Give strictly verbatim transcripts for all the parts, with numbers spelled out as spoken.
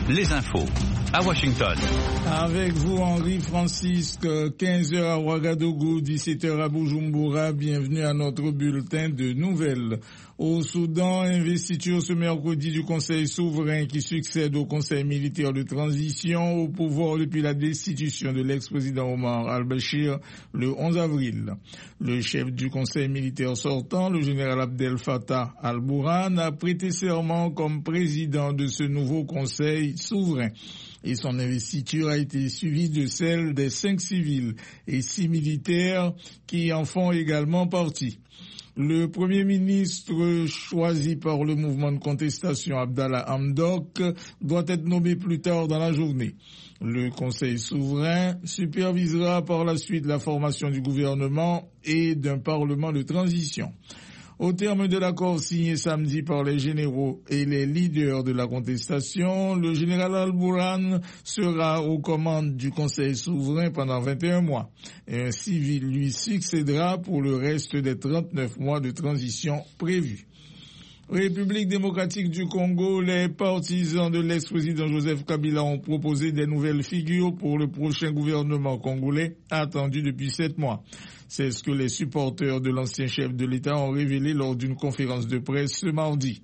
les infos à Washington. Avec vous, Henri Francisque, quinze heures à Ouagadougou, dix-sept heures à Bujumbura. Bienvenue à notre bulletin de nouvelles. Au Soudan, investiture ce mercredi du Conseil souverain qui succède au Conseil militaire de transition au pouvoir depuis la destitution de l'ex-président Omar al-Bashir le onze avril. Le chef du Conseil militaire sortant, le général Abdel Fattah al-Burhan, a prêté serment comme président de ce nouveau Conseil souverain. Et son investiture a été suivie de celle des cinq civils et six militaires qui en font également partie. Le Premier ministre choisi par le mouvement de contestation Abdallah Hamdok doit être nommé plus tard dans la journée. Le Conseil souverain supervisera par la suite la formation du gouvernement et d'un parlement de transition. Au terme de l'accord signé samedi par les généraux et les leaders de la contestation, le général al-Burhan sera aux commandes du Conseil souverain pendant vingt et un mois. Et un civil lui succédera pour le reste des trente-neuf mois de transition prévus. République démocratique du Congo, les partisans de l'ex-président Joseph Kabila ont proposé des nouvelles figures pour le prochain gouvernement congolais, attendu depuis sept mois. C'est ce que les supporters de l'ancien chef de l'État ont révélé lors d'une conférence de presse ce mardi.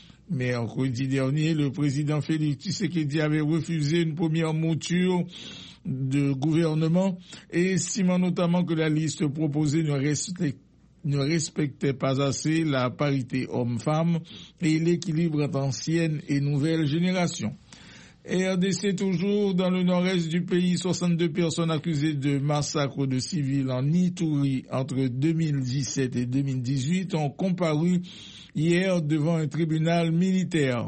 Mercredi dernier, le président Félix Tshisekedi avait refusé une première mouture de gouvernement, estimant notamment que la liste proposée ne respectait ne respectait pas assez la parité homme-femme et l'équilibre entre ancienne et nouvelle génération. R D C toujours dans le nord-est du pays, soixante-deux personnes accusées de massacre de civils en Ituri entre deux mille dix-sept et deux mille dix-huit ont comparu hier devant un tribunal militaire.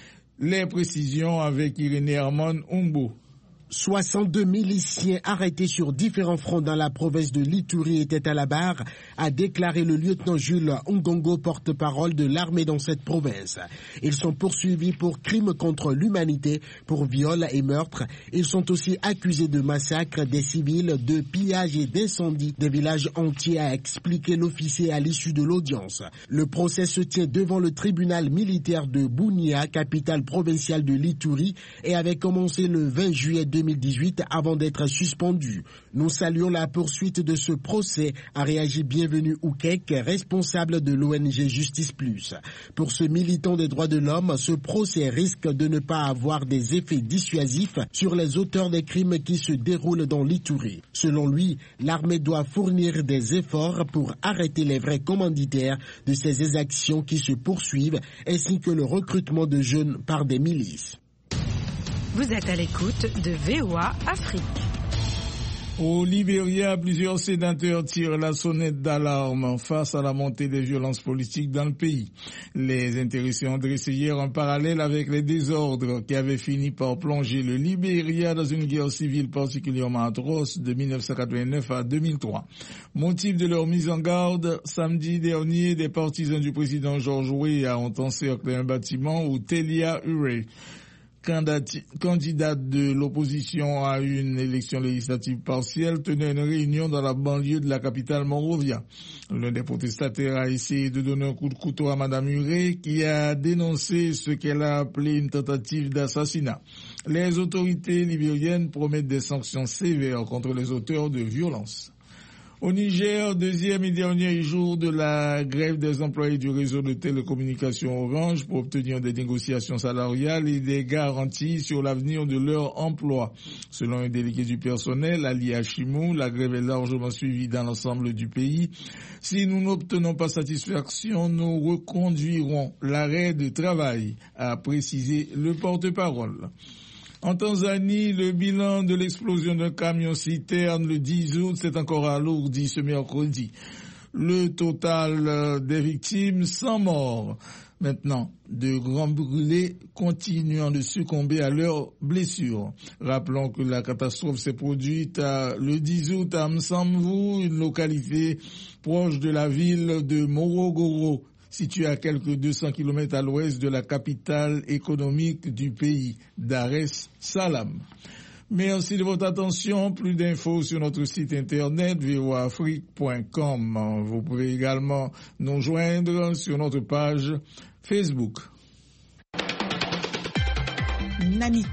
Les précisions avec Irénée Herman Umbo. soixante-deux miliciens arrêtés sur différents fronts dans la province de l'Ituri étaient à la barre, a déclaré le lieutenant Jules Ngongo, porte-parole de l'armée dans cette province. Ils sont poursuivis pour crimes contre l'humanité, pour viol et meurtre. Ils sont aussi accusés de massacre des civils, de pillage et d'incendie des villages entiers, a expliqué l'officier à l'issue de l'audience. Le procès se tient devant le tribunal militaire de Bunia, capitale provinciale de l'Ituri, et avait commencé le vingt juillet deux mille dix-huit avant d'être suspendu. Nous saluons la poursuite de ce procès, a réagi Bienvenu Oukek, responsable de l'O N G Justice Plus. Pour ce militant des droits de l'homme, ce procès risque de ne pas avoir des effets dissuasifs sur les auteurs des crimes qui se déroulent dans l'Ituri. Selon lui, l'armée doit fournir des efforts pour arrêter les vrais commanditaires de ces exactions qui se poursuivent, ainsi que le recrutement de jeunes par des milices. Vous êtes à l'écoute de V O A Afrique. Au Libéria, plusieurs sénateurs tirent la sonnette d'alarme face à la montée des violences politiques dans le pays. Les intéressés ont dressé hier un parallèle avec les désordres qui avaient fini par plonger le Libéria dans une guerre civile particulièrement atroce de mille neuf cent quatre-vingt-neuf à deux mille trois. Motif de leur mise en garde, samedi dernier, des partisans du président George Weah ont encerclé un bâtiment où Telia Ure, candidate de l'opposition à une élection législative partielle, tenait une réunion dans la banlieue de la capitale Monrovia. L'un des protestataires a essayé de donner un coup de couteau à Madame Huré, qui a dénoncé ce qu'elle a appelé une tentative d'assassinat. Les autorités libériennes promettent des sanctions sévères contre les auteurs de violences. Au Niger, deuxième et dernier jour de la grève des employés du réseau de télécommunications Orange pour obtenir des négociations salariales et des garanties sur l'avenir de leur emploi. Selon un délégué du personnel, Ali Hachimou, la grève est largement suivie dans l'ensemble du pays. Si nous n'obtenons pas satisfaction, nous reconduirons l'arrêt de travail, a précisé le porte-parole. En Tanzanie, le bilan de l'explosion d'un camion-citerne le dix août s'est encore alourdi ce mercredi. Le total des victimes, cent morts. Maintenant, de grands brûlés continuant de succomber à leurs blessures. Rappelons que la catastrophe s'est produite à, le dix août à Msamvu, une localité proche de la ville de Morogoro, situé à quelques deux cents kilomètres à l'ouest de la capitale économique du pays, Dar es Salaam. Merci de votre attention. Plus d'infos sur notre site internet v o a afrique point com. Vous pouvez également nous joindre sur notre page Facebook.